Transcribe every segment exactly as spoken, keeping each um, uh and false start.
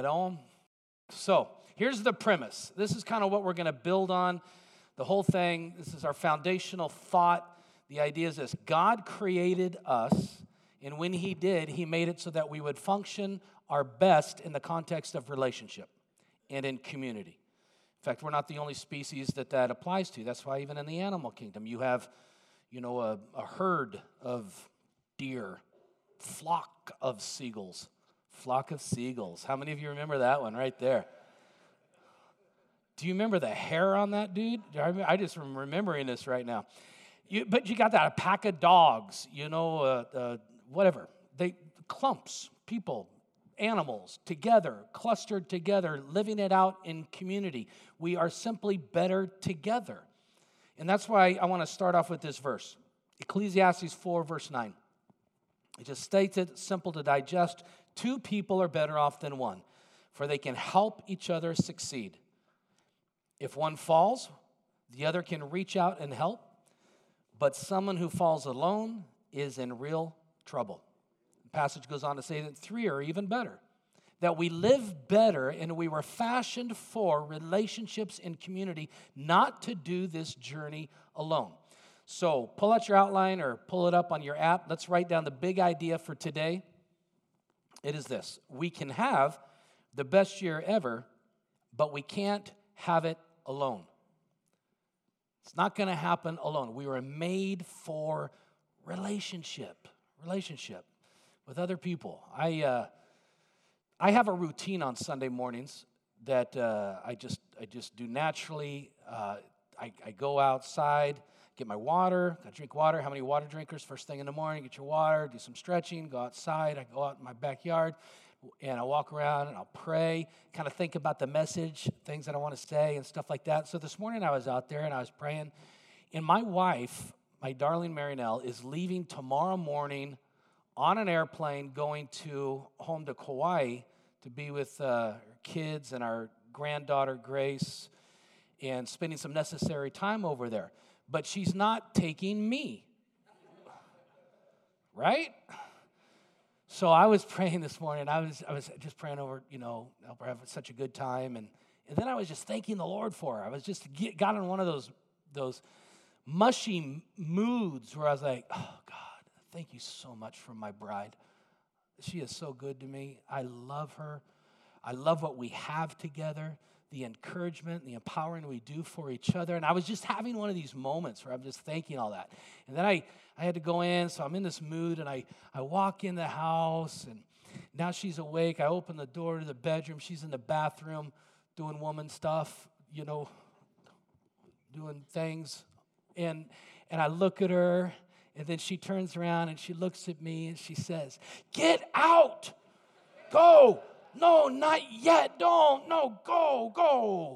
Right on. So here's the premise. This is kind of what we're going to build on. The whole thing, this is our foundational thought. The idea is this: God created us, and when he did, he made it so that we would function our best in the context of relationship and in community. In fact, we're not the only species that that applies to. That's why even in the animal kingdom, you have, you know, a, a herd of deer, flock of seagulls. Flock of seagulls. How many of you remember that one right there? Do you remember the hair on that dude? I just am remembering this right now. You, but you got that, a pack of dogs, you know, uh, uh, whatever. They clumps, people, animals, together, clustered together, living it out in community. We are simply better together. And that's why I want to start off with this verse. Ecclesiastes four, verse nine. It just states it, simple to digest. Two people are better off than one, for they can help each other succeed. If one falls, the other can reach out and help, but someone who falls alone is in real trouble. The passage goes on to say that three are even better, that we live better and we were fashioned for relationships in community, not to do this journey alone. So pull out your outline or pull it up on your app. Let's write down the big idea for today. It is this: we can have the best year ever, but we can't have it alone. It's not going to happen alone. We were made for relationship, relationship with other people. I uh, I have a routine on Sunday mornings that uh, I just I just do naturally. Uh, I, I go outside, get my water, I drink water. How many water drinkers? First thing in the morning, get your water, do some stretching, go outside. I go out in my backyard, and I walk around, and I'll pray, kind of think about the message, things that I want to say, and stuff like that. So this morning I was out there, and I was praying, and my wife, my darling Marinelle, is leaving tomorrow morning on an airplane going to home to Kauai to be with uh, her kids and our granddaughter, Grace, and spending some necessary time over there. But she's not taking me, right? So I was praying this morning. I was I was just praying over, you know, help her have such a good time, and and then I was just thanking the Lord for her. I was just get, got in one of those those mushy moods where I was like, oh God, thank you so much for my bride. She is so good to me. I love her. I love what we have together, the encouragement, the empowering we do for each other. And I was just having one of these moments where I'm just thanking all that. And then I, I had to go in, so I'm in this mood, and I, I walk in the house, and now she's awake. I open the door to the bedroom. She's in the bathroom doing woman stuff, you know, doing things. And, and I look at her, and then she turns around, and she looks at me, and she says, "Get out! Go! No, not yet. Don't. No, go, go."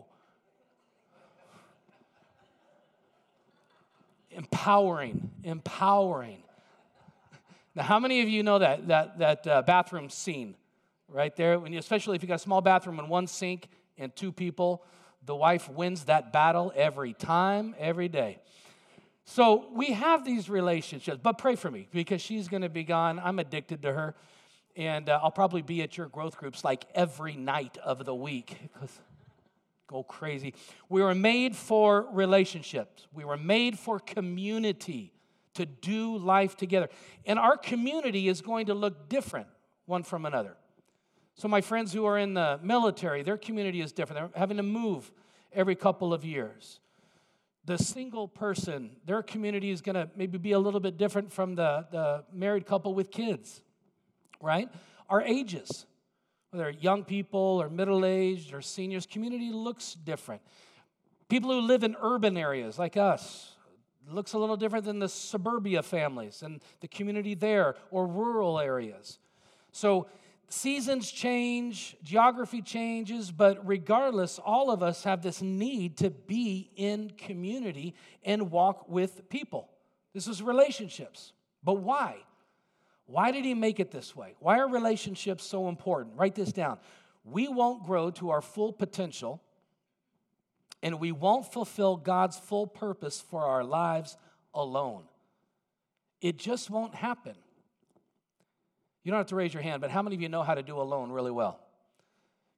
Empowering, empowering. Now, how many of you know that that that uh, bathroom scene right there? When you, especially if you got a small bathroom and one sink and two people, the wife wins that battle every time, every day. So we have these relationships, but pray for me because she's going to be gone. I'm addicted to her. And uh, I'll probably be at your growth groups like every night of the week because go crazy. We were made for relationships. We were made for community, to do life together. And our community is going to look different one from another. So my friends who are in the military, their community is different. They're having to move every couple of years. The single person, their community is going to maybe be a little bit different from the, the married couple with kids. Right? Our ages, whether young people or middle-aged or seniors, community looks different. People who live in urban areas like us, looks a little different than the suburbia families and the community there, or rural areas. So seasons change, geography changes, but regardless, all of us have this need to be in community and walk with people. This is relationships. But why? Why did he make it this way? Why are relationships so important? Write this down. We won't grow to our full potential, and we won't fulfill God's full purpose for our lives alone. It just won't happen. You don't have to raise your hand, but how many of you know how to do alone really well?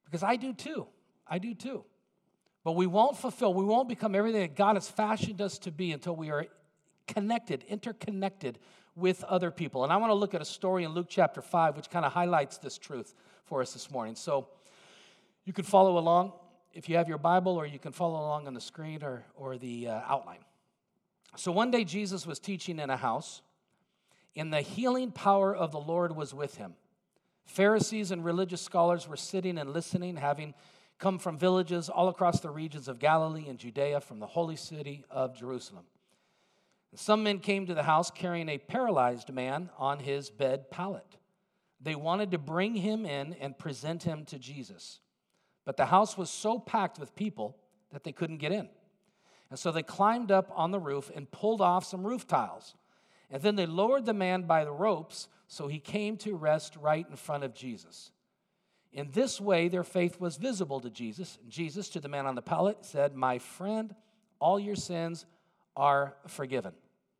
Because I do too. I do too. But we won't fulfill, we won't become everything that God has fashioned us to be until we are connected, interconnected with other people. And I want to look at a story in Luke chapter five, which kind of highlights this truth for us this morning. So you can follow along if you have your Bible, or you can follow along on the screen or, or the uh, outline. So one day Jesus was teaching in a house, and the healing power of the Lord was with him. Pharisees and religious scholars were sitting and listening, having come from villages all across the regions of Galilee and Judea, from the holy city of Jerusalem. Some men came to the house carrying a paralyzed man on his bed pallet. They wanted to bring him in and present him to Jesus. But the house was so packed with people that they couldn't get in. And so they climbed up on the roof and pulled off some roof tiles. And then they lowered the man by the ropes so he came to rest right in front of Jesus. In this way, their faith was visible to Jesus. And Jesus, to the man on the pallet, said, "My friend, all your sins are forgiven."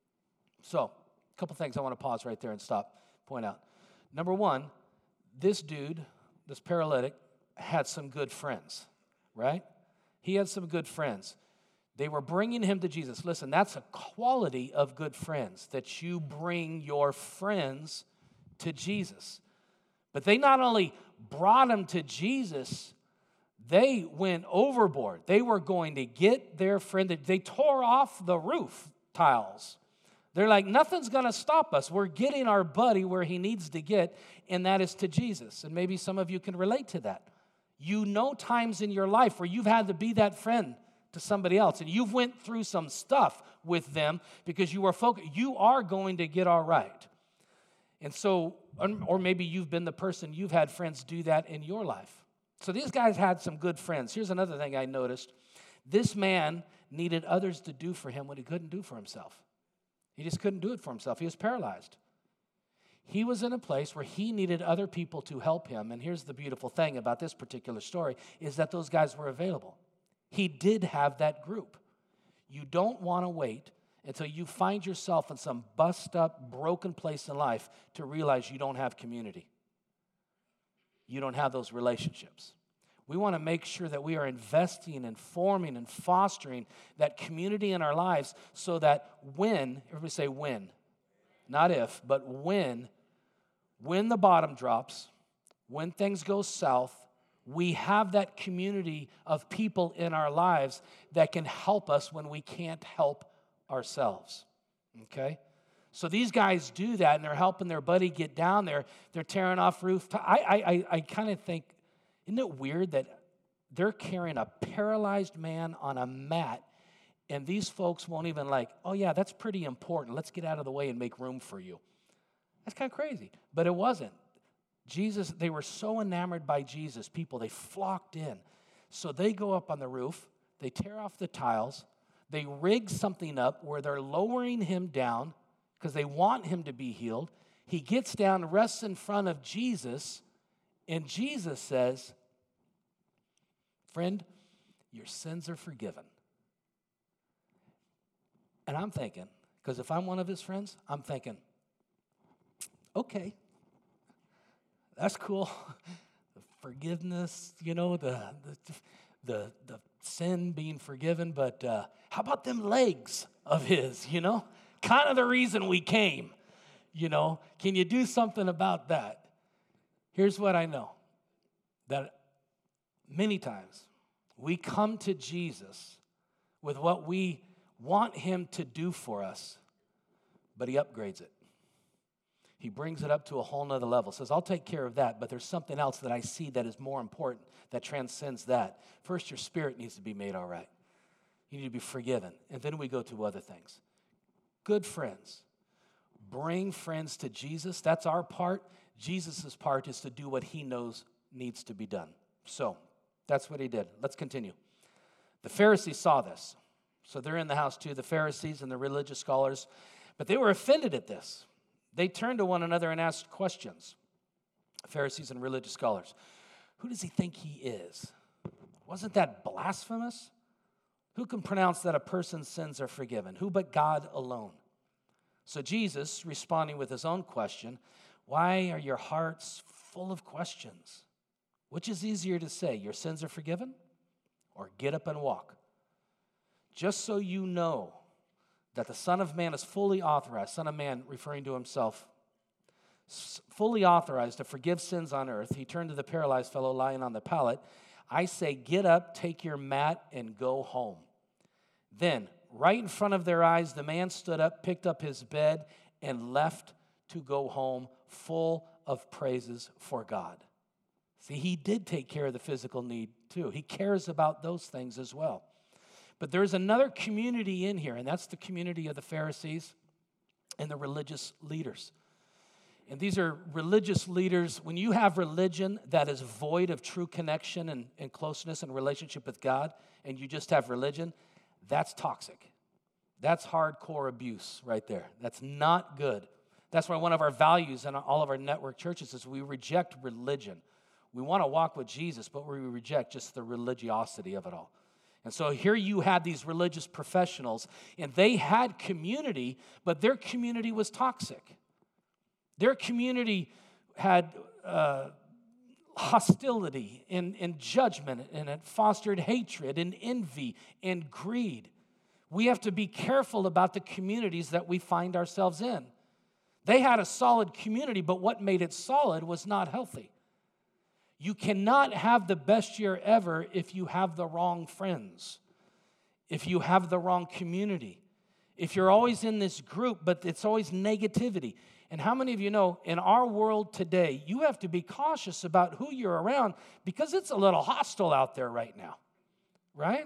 So, a couple things I want to pause right there and stop, point out. Number one, this dude, this paralytic, had some good friends, right? He had some good friends. They were bringing him to Jesus. Listen, that's a quality of good friends, that you bring your friends to Jesus. But they not only brought him to Jesus, they went overboard. They were going to get their friend. They tore off the roof tiles. They're like, nothing's going to stop us. We're getting our buddy where he needs to get, and that is to Jesus. And maybe some of you can relate to that. You know times in your life where you've had to be that friend to somebody else, and you've went through some stuff with them because you were focused. You are going to get all right. And so, or maybe you've been the person, you've had friends do that in your life. So these guys had some good friends. Here's another thing I noticed. This man needed others to do for him what he couldn't do for himself. He just couldn't do it for himself. He was paralyzed. He was in a place where he needed other people to help him. And here's the beautiful thing about this particular story, is that those guys were available. He did have that group. You don't want to wait until you find yourself in some bust up, broken place in life to realize you don't have community. You don't have those relationships. We want to make sure that we are investing and forming and fostering that community in our lives so that when, everybody say when, not if, but when, when the bottom drops, when things go south, we have that community of people in our lives that can help us when we can't help ourselves, okay? So these guys do that, and they're helping their buddy get down there. They're tearing off roof. I, I, I, I kind of think, isn't it weird that they're carrying a paralyzed man on a mat, and these folks won't even like, oh, yeah, that's pretty important. Let's get out of the way and make room for you. That's kind of crazy, but it wasn't. Jesus, they were so enamored by Jesus, people, they flocked in. So they go up on the roof, they tear off the tiles, they rig something up where they're lowering him down because they want him to be healed. He gets down, rests in front of Jesus, and Jesus says, "Friend, your sins are forgiven." And I'm thinking, because if I'm one of his friends, I'm thinking, okay, that's cool. The forgiveness, you know, the the the, the sin being forgiven, but uh, how about them legs of his, you know? Kind of the reason we came, you know? Can you do something about that? Here's what I know, that many times we come to Jesus with what we want him to do for us, but he upgrades it. He brings it up to a whole nother level. Says, I'll take care of that, but there's something else that I see that is more important, that transcends that. First, your spirit needs to be made all right. You need to be forgiven. And then we go to other things. Good friends. Bring friends to Jesus. That's our part. Jesus' part is to do what he knows needs to be done. So, that's what he did. Let's continue. The Pharisees saw this. So they're in the house too, the Pharisees and the religious scholars. But they were offended at this. They turned to one another and asked questions. Pharisees and religious scholars. Who does he think he is? Wasn't that blasphemous? Who can pronounce that a person's sins are forgiven? Who but God alone? So Jesus, responding with his own question, why are your hearts full of questions? Which is easier to say, your sins are forgiven, or get up and walk? Just so you know that the Son of Man is fully authorized, Son of Man referring to himself, fully authorized to forgive sins on earth. He turned to the paralyzed fellow lying on the pallet. I say, get up, take your mat, and go home. Then, right in front of their eyes, the man stood up, picked up his bed, and left to go home full of praises for God. See, he did take care of the physical need too. He cares about those things as well. But there's another community in here, and that's the community of the Pharisees and the religious leaders. And these are religious leaders. When you have religion that is void of true connection and, and closeness and relationship with God, and you just have religion, that's toxic. That's hardcore abuse right there. That's not good. That's why one of our values in all of our network churches is we reject religion. We want to walk with Jesus, but we reject just the religiosity of it all. And so here you had these religious professionals, and they had community, but their community was toxic. Their community had uh, hostility and, and judgment, and it fostered hatred and envy and greed. We have to be careful about the communities that we find ourselves in. They had a solid community, but what made it solid was not healthy. You cannot have the best year ever if you have the wrong friends, if you have the wrong community, if you're always in this group, but it's always negativity. And how many of you know, in our world today, you have to be cautious about who you're around because it's a little hostile out there right now, right?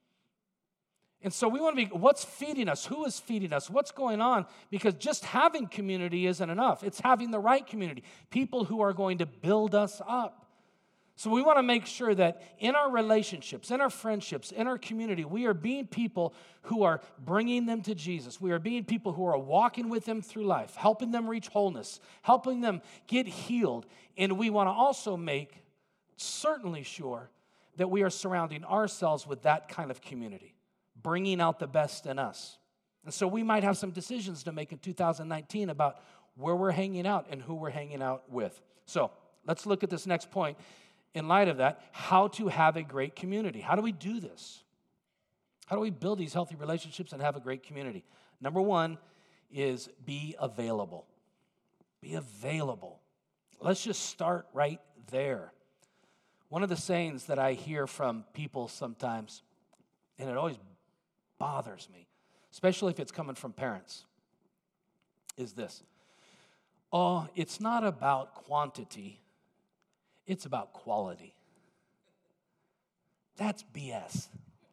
And so we want to be, what's feeding us? Who is feeding us? What's going on? Because just having community isn't enough. It's having the right community, people who are going to build us up. So we want to make sure that in our relationships, in our friendships, in our community, we are being people who are bringing them to Jesus. We are being people who are walking with them through life, helping them reach wholeness, helping them get healed. And we want to also make certainly sure that we are surrounding ourselves with that kind of community, bringing out the best in us. And so we might have some decisions to make in two thousand nineteen about where we're hanging out and who we're hanging out with. So let's look at this next point. In light of that, how to have a great community. How do we do this? How do we build these healthy relationships and have a great community? Number one is be available. Be available. Let's just start right there. One of the sayings that I hear from people sometimes, and it always bothers me, especially if it's coming from parents, is this. Oh, it's not about quantity. It's about quality. That's B S.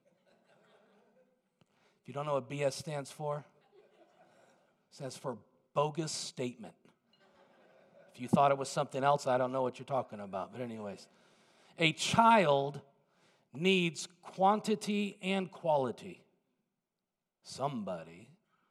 If you don't know what B S stands for, it stands for bogus statement. If you thought it was something else, I don't know what you're talking about. But anyways, a child needs quantity and quality. Somebody.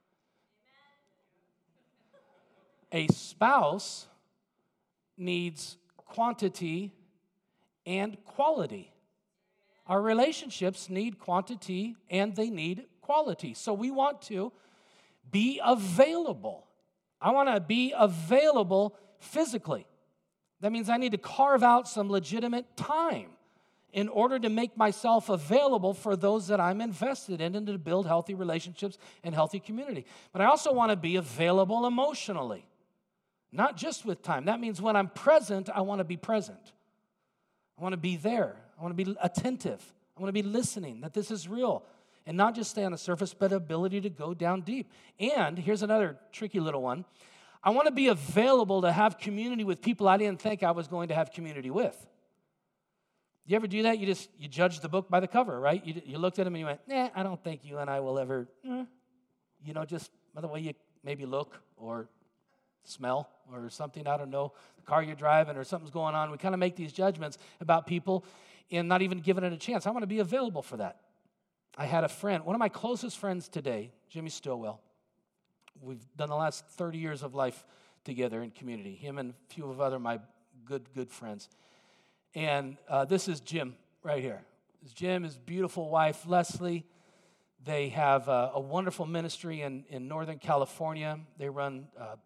A spouse needs quantity and quality. Our relationships need quantity and they need quality. So we want to be available. I want to be available physically. That means I need to carve out some legitimate time in order to make myself available for those that I'm invested in and to build healthy relationships and healthy community. But I also want to be available emotionally. Not just with time. That means when I'm present, I want to be present. I want to be there. I want to be attentive. I want to be listening, that this is real. And not just stay on the surface, but ability to go down deep. And here's another tricky little one. I want to be available to have community with people I didn't think I was going to have community with. You ever do that? You just, you judge the book by the cover, right? You, you looked at them and you went, nah, I don't think you and I will ever, eh. you know, just by the way you maybe look or smell or something, I don't know, the car you're driving or something's going on. We kind of make these judgments about people and not even giving it a chance. I want to be available for that. I had a friend, one of my closest friends today, Jimmy Stillwell. We've done the last thirty years of life together in community, him and a few of other my good, good friends. And uh, this is Jim right here. This is Jim, his beautiful wife, Leslie. They have uh, a wonderful ministry in, in Northern California. They run uh,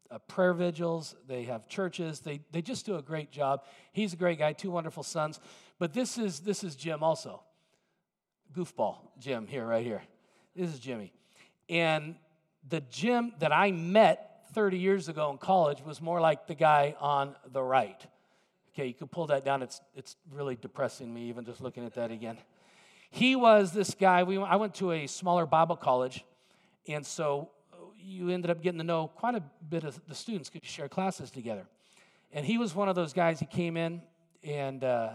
uh, prayer vigils. They have churches. They they just do a great job. He's a great guy, two wonderful sons. But this is this is Jim also. Goofball Jim here, right here. This is Jimmy. And the Jim that I met thirty years ago in college was more like the guy on the right. Okay, you could pull that down. It's it's really depressing me even just looking at that again. He was this guy. We I went to a smaller Bible college, and so you ended up getting to know quite a bit of the students because you share classes together. And he was one of those guys. He came in, and uh,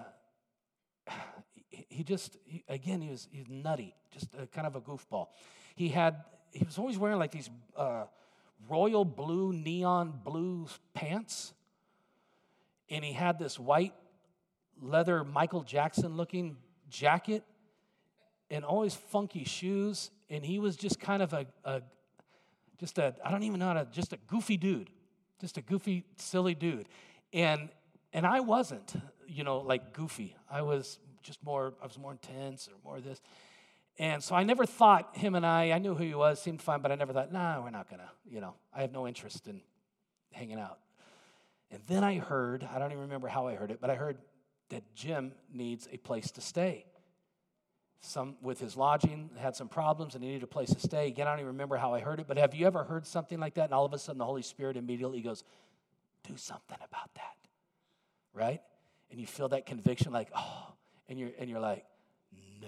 he just he, again he was he's nutty, just a, kind of a goofball. He had he was always wearing like these uh, royal blue, neon blue pants, and he had this white leather Michael Jackson looking jacket, and always funky shoes. And he was just kind of a, a just a I don't even know how to just a goofy dude, just a goofy silly dude, and and I wasn't you know like goofy. I was just more I was more intense or more of this. And so I never thought him and I, I knew who he was, seemed fine, but I never thought, nah, we're not going to, you know, I have no interest in hanging out. And then I heard, I don't even remember how I heard it, but I heard that Jim needs a place to stay. Some, with his lodging, had some problems, and he needed a place to stay. Again, I don't even remember how I heard it, but have you ever heard something like that, and all of a sudden the Holy Spirit immediately goes, do something about that, right? And you feel that conviction like, oh, and you're and you're like, no.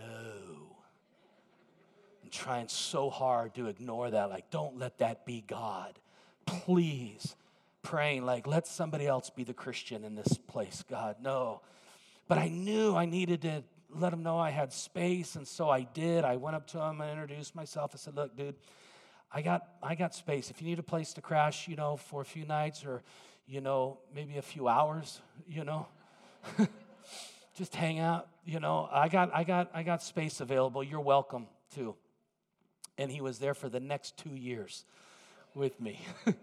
Trying so hard to ignore that, like, don't let that be God. Please. Praying, like, let somebody else be the Christian in this place, God. No. But I knew I needed to let him know I had space, and so I did. I went up to him and introduced myself. I said, look, dude, I got I got space. If you need a place to crash, you know, for a few nights or, you know, maybe a few hours, you know, just hang out, you know, I got I got I got space available. You're welcome too. And he was there for the next two years with me.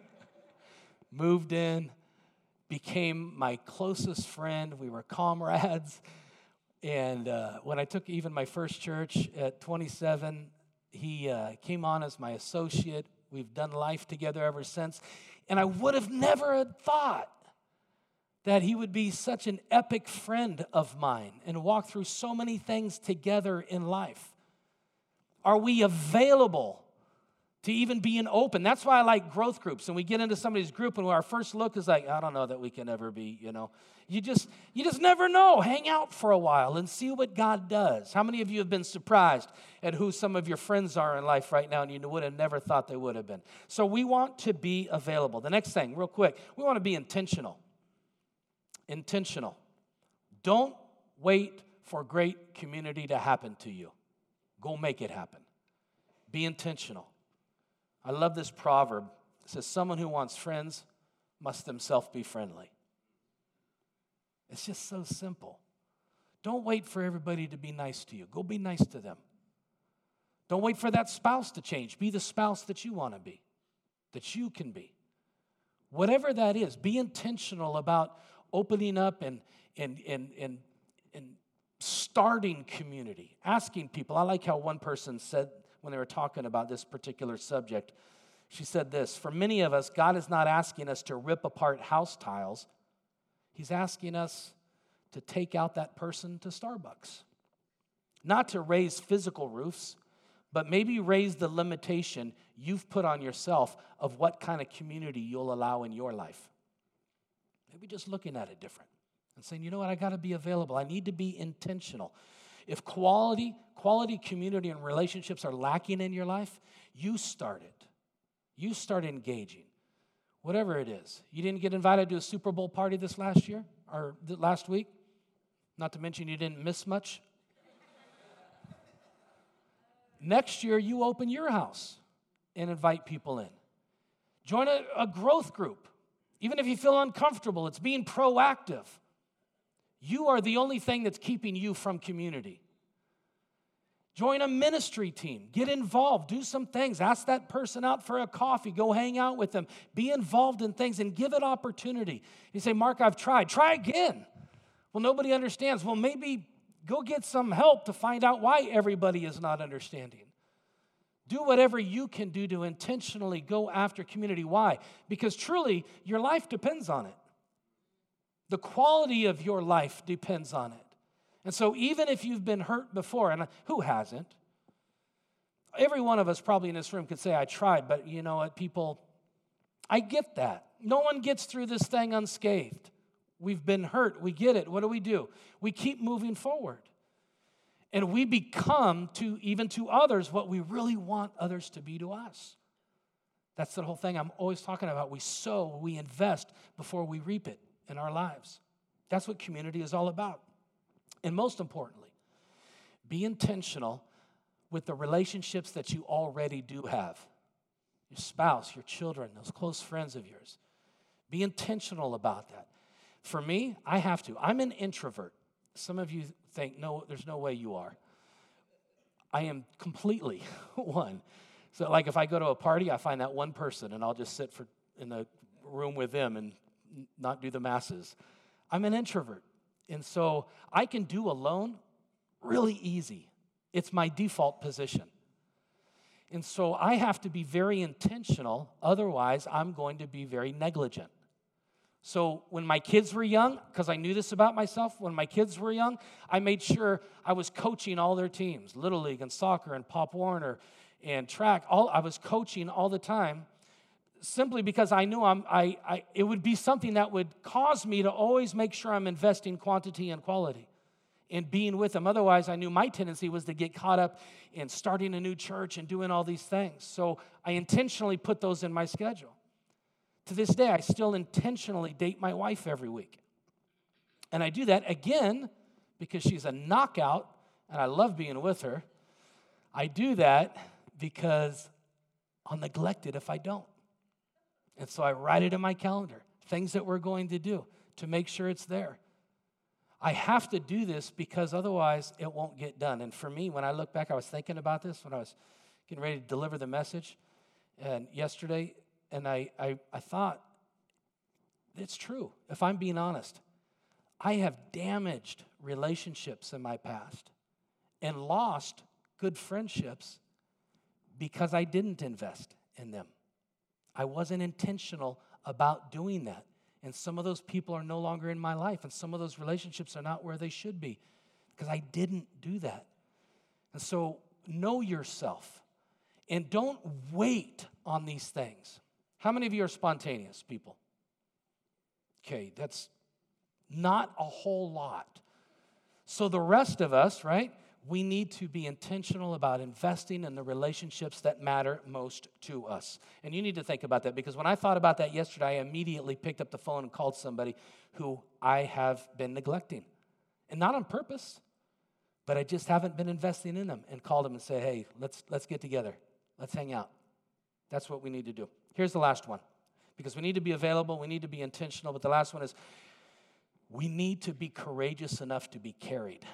Moved in, became my closest friend. We were comrades. And uh, when I took even my first church at twenty-seven, he uh, came on as my associate. We've done life together ever since. And I would have never had thought that he would be such an epic friend of mine and walk through so many things together in life. Are we available to even being open? That's why I like growth groups. And we get into somebody's group, and our first look is like, I don't know that we can ever be, you know. You just you just never know. Hang out for a while and see what God does. How many of you have been surprised at who some of your friends are in life right now, and you would have never thought they would have been? So we want to be available. The next thing, real quick, we want to be intentional. Intentional. Don't wait for great community to happen to you. Go make it happen. Be intentional. I love this proverb. It says, someone who wants friends must himself be friendly. It's just so simple. Don't wait for everybody to be nice to you. Go be nice to them. Don't wait for that spouse to change. Be the spouse that you want to be, that you can be. Whatever that is, be intentional about opening up and and and and and starting community, asking people. I like how one person said when they were talking about this particular subject, she said this, for many of us, God is not asking us to rip apart house tiles. He's asking us to take out that person to Starbucks. Not to raise physical roofs, but maybe raise the limitation you've put on yourself of what kind of community you'll allow in your life. Maybe just looking at it different. And saying, you know what, I got to be available. I need to be intentional. If quality, quality community and relationships are lacking in your life, you start it. You start engaging. Whatever it is. You didn't get invited to a Super Bowl party this last year or last week? Not to mention you didn't miss much. Next year, you open your house and invite people in. Join a, a growth group. Even if you feel uncomfortable, it's being proactive. You are the only thing that's keeping you from community. Join a ministry team. Get involved. Do some things. Ask that person out for a coffee. Go hang out with them. Be involved in things and give it opportunity. You say, Mark, I've tried. Try again. Well, nobody understands. Well, maybe go get some help to find out why everybody is not understanding. Do whatever you can do to intentionally go after community. Why? Because truly, your life depends on it. The quality of your life depends on it. And so even if you've been hurt before, and who hasn't? Every one of us probably in this room could say, I tried, but you know what, people, I get that. No one gets through this thing unscathed. We've been hurt. We get it. What do we do? We keep moving forward. And we become to, even to others, what we really want others to be to us. That's the whole thing I'm always talking about. We sow, we invest before we reap it in our lives. That's what community is all about. And most importantly, be intentional with the relationships that you already do have. Your spouse, your children, those close friends of yours. Be intentional about that. For me, I have to. I'm an introvert. Some of you think, no, there's no way you are. I am completely one. So like if I go to a party, I find that one person and I'll just sit for in the room with them and not do the masses. I'm an introvert. And so I can do alone really easy. It's my default position. And so I have to be very intentional. Otherwise, I'm going to be very negligent. So when my kids were young, because I knew this about myself, when my kids were young, I made sure I was coaching all their teams, Little League and soccer and Pop Warner and track. All I was coaching all the time simply because I knew I'm, I, I, it would be something that would cause me to always make sure I'm investing quantity and quality in being with them. Otherwise, I knew my tendency was to get caught up in starting a new church and doing all these things. So I intentionally put those in my schedule. To this day, I still intentionally date my wife every week. And I do that, again, because she's a knockout, and I love being with her. I do that because I'll neglect it if I don't. And so I write it in my calendar, things that we're going to do to make sure it's there. I have to do this because otherwise it won't get done. And for me, when I look back, I was thinking about this when I was getting ready to deliver the message and yesterday, and I, I, I thought, it's true, if I'm being honest. I have damaged relationships in my past and lost good friendships because I didn't invest in them. I wasn't intentional about doing that. And some of those people are no longer in my life, and some of those relationships are not where they should be because I didn't do that. And so know yourself and don't wait on these things. How many of you are spontaneous people? Okay, that's not a whole lot. So the rest of us, right, we need to be intentional about investing in the relationships that matter most to us. And you need to think about that because when I thought about that yesterday, I immediately picked up the phone and called somebody who I have been neglecting. And not on purpose, but I just haven't been investing in them and called them and said, hey, let's let's get together. Let's hang out. That's what we need to do. Here's the last one, because we need to be available, we need to be intentional, but the last one is we need to be courageous enough to be carried.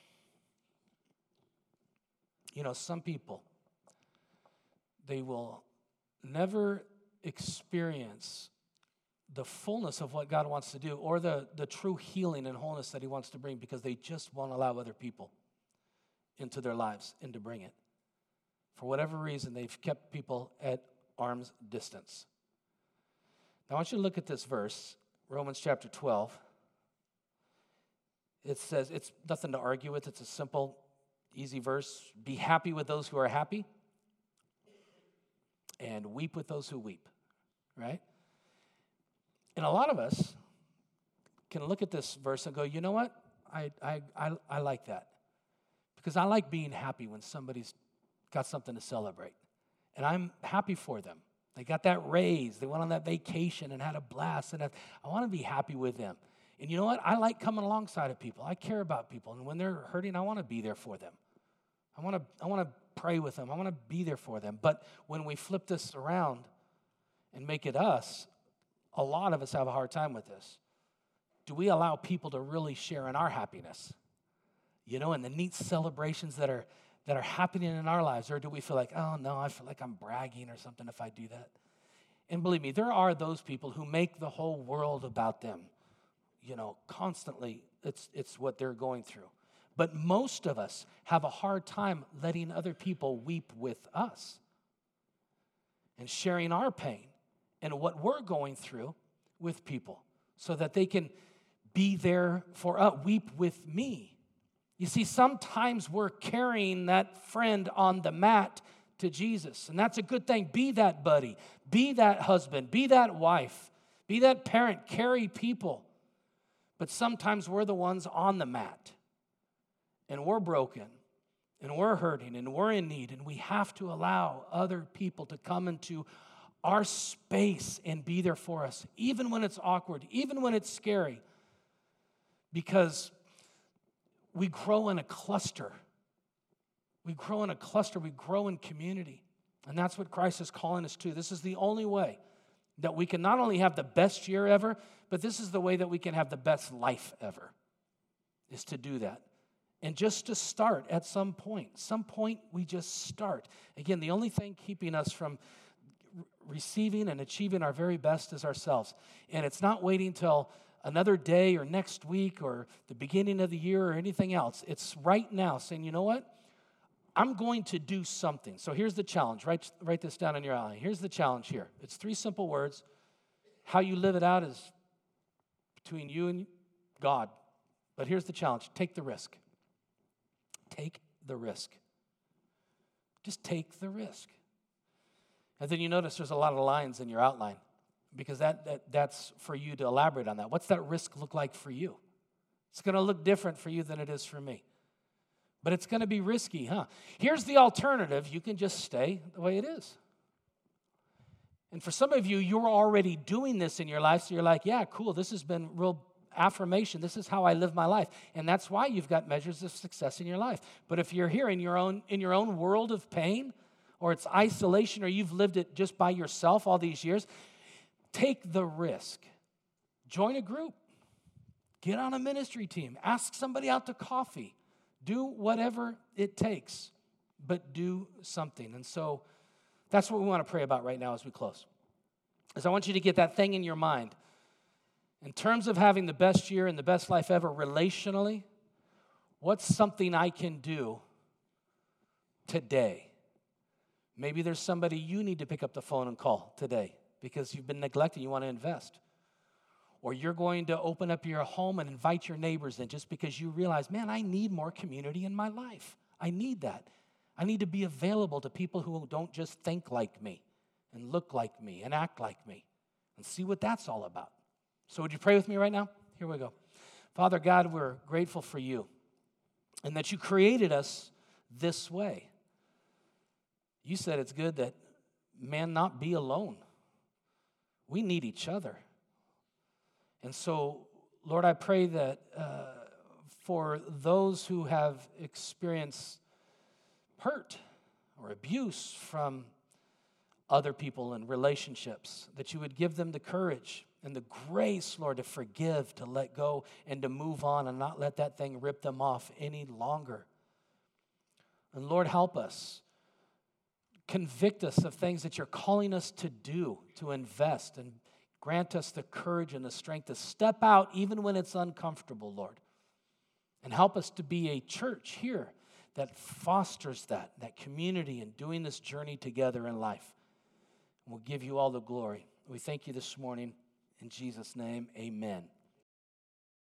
You know, some people, they will never experience the fullness of what God wants to do or the, the true healing and wholeness that he wants to bring because they just won't allow other people into their lives and to bring it. For whatever reason, they've kept people at arm's distance. Now, I want you to look at this verse, Romans chapter twelve. It says, it's nothing to argue with. It's a simple, easy verse. Be happy with those who are happy and weep with those who weep, right? And a lot of us can look at this verse and go, you know what? I, I, I, I like that because I like being happy when somebody's got something to celebrate. And I'm happy for them. They got that raise. They went on that vacation and had a blast. And I, I want to be happy with them. And you know what? I like coming alongside of people. I care about people. And when they're hurting, I want to be there for them. I want to I want to pray with them. I want to be there for them. But when we flip this around and make it us, a lot of us have a hard time with this. Do we allow people to really share in our happiness? You know, in the neat celebrations that are that are happening in our lives, or do we feel like, oh, no, I feel like I'm bragging or something if I do that? And believe me, there are those people who make the whole world about them. You know, constantly, it's it's what they're going through. But most of us have a hard time letting other people weep with us and sharing our pain and what we're going through with people so that they can be there for us, weep with me. You see, sometimes we're carrying that friend on the mat to Jesus, and that's a good thing. Be that buddy, be that husband, be that wife, be that parent, carry people. But sometimes we're the ones on the mat, and we're broken, and we're hurting, and we're in need, and we have to allow other people to come into our space and be there for us, even when it's awkward, even when it's scary, because we grow in a cluster. We grow in a cluster. We grow in community. And that's what Christ is calling us to. This is the only way that we can not only have the best year ever, but this is the way that we can have the best life ever, is to do that. And just to start at some point. Some point we just start. Again, the only thing keeping us from receiving and achieving our very best is ourselves. And it's not waiting till another day or next week or the beginning of the year or anything else. It's right now saying, you know what? I'm going to do something. So here's the challenge. Write, write this down in your outline. Here's the challenge here. It's three simple words. How you live it out is between you and God. But here's the challenge. Take the risk. Take the risk. Just take the risk. And then you notice there's a lot of lines in your outline, because that, that that's for you to elaborate on that. What's that risk look like for you? It's going to look different for you than it is for me. But it's going to be risky, huh? Here's the alternative. You can just stay the way it is. And for some of you, you're already doing this in your life, so you're like, yeah, cool, this has been real affirmation. This is how I live my life. And that's why you've got measures of success in your life. But if you're here in your own in your own world of pain, or it's isolation, or you've lived it just by yourself all these years, take the risk. Join a group. Get on a ministry team. Ask somebody out to coffee. Do whatever it takes, but do something. And so that's what we want to pray about right now as we close. Is I want you to get that thing in your mind. In terms of having the best year and the best life ever relationally, what's something I can do today? Maybe there's somebody you need to pick up the phone and call today because you've been neglected, you want to invest. Or you're going to open up your home and invite your neighbors in just because you realize, man, I need more community in my life. I need that. I need to be available to people who don't just think like me and look like me and act like me, and see what that's all about. So would you pray with me right now? Here we go. Father God, we're grateful for you and that you created us this way. You said it's good that man not be alone. We need each other. And so, Lord, I pray that uh, for those who have experienced hurt or abuse from other people and relationships, that you would give them the courage and the grace, Lord, to forgive, to let go, and to move on and not let that thing rip them off any longer. And Lord, help us. Convict us of things that you're calling us to do, to invest, and grant us the courage and the strength to step out even when it's uncomfortable, Lord. And help us to be a church here that fosters that, that community and doing this journey together in life. And we'll give you all the glory. We thank you this morning. In Jesus' name, amen.